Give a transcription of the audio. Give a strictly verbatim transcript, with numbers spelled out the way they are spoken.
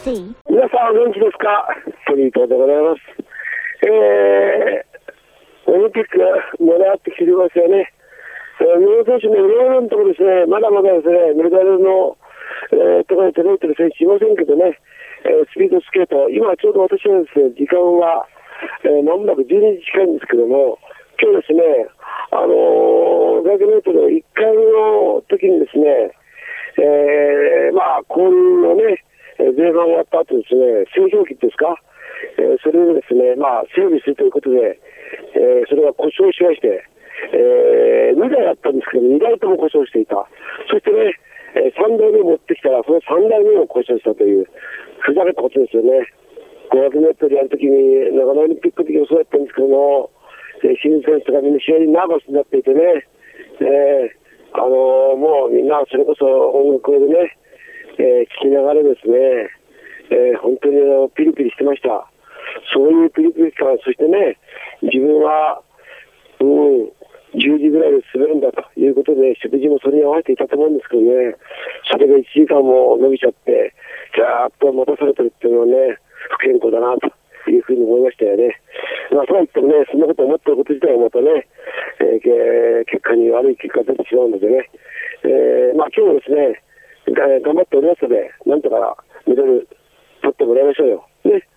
C。 皆さんお元気ですか？トリートでございます。えー、オリンピック盛り上がってきてますよね。えー、日本選手のいろいろなところですね、まだまだですね、メダルの、えー、ところに届いてる選手いませんけどね、えー、スピードスケート、今ちょうど私はですね、時間は、えー、間もなくじゅうにじ近いんですけども、今日ですね、あのー、ひゃくメートルいっかいの時にですね、えー、まあ、交流のね、前半終わった後ですね、製氷機ですか、えー、それをですね、まあ、整備するということで、えー、それが故障しまして、えー、にだいあったんですけど、にだいとも故障していた。そしてね、えー、さんだいめ持ってきたら、そのさんだいめも故障したという、ふざけたことですよね。ごひゃくメートルやるときに、長野オリンピックの時もそうやったんですけども、えー、新選手とかみんな試合にナーバスになっていてね、えー、あのー、もうみんなそれこそ音楽でね、えー、聞きながらですね、えー、本当にあのピリピリしてました。そういうピリピリ感、そしてね、自分は、うん、じゅうじぐらいで滑るんだということで、食事もそれに合わせていたと思うんですけどね、それがいちじかんも伸びちゃって、ずーっと待たされてるっていうのはね、不健康だなというふうに思いましたよね。まあ、そうは言ってもね、そんなこと思ってること自体はまたね、えー、結果に悪い結果が出てしまうのでね、えー、まあ今日もですね、頑張っておりますので、なんとかメダル取ってもらいましょうよ。ね。